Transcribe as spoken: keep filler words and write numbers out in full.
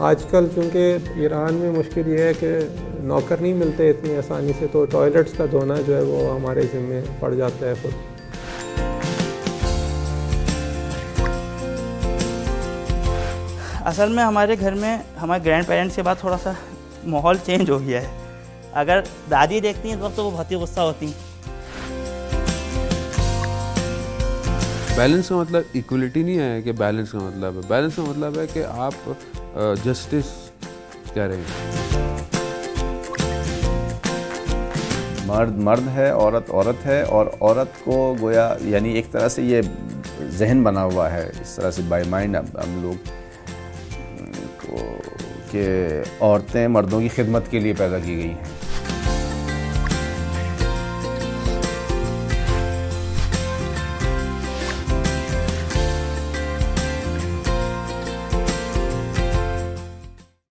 आजकल चूँकि ईरान में मुश्किल ये है कि नौकर नहीं मिलते इतनी आसानी से, तो टॉयलेट्स का धोना जो है वो हमारे ज़िम्मे पड़ जाता है खुद। असल में हमारे घर में हमारे ग्रैंड पेरेंट्स के बाद थोड़ा सा माहौल चेंज हो गया है। अगर दादी देखती हैं इस वक्त तो वो बहुत ही गुस्सा होती हैं। बैलेंस का मतलब इक्वलिटी नहीं है कि बैलेंस का मतलब है, बैलेंस का मतलब है कि आप जस्टिस कह रहे हैं। मर्द मर्द है, औरत औरत है, और औरत को गोया यानी एक तरह से ये जहन बना हुआ है इस तरह से बाय माइंड हम लोग को कि औरतें मर्दों की खिदमत के लिए पैदा की गई हैं।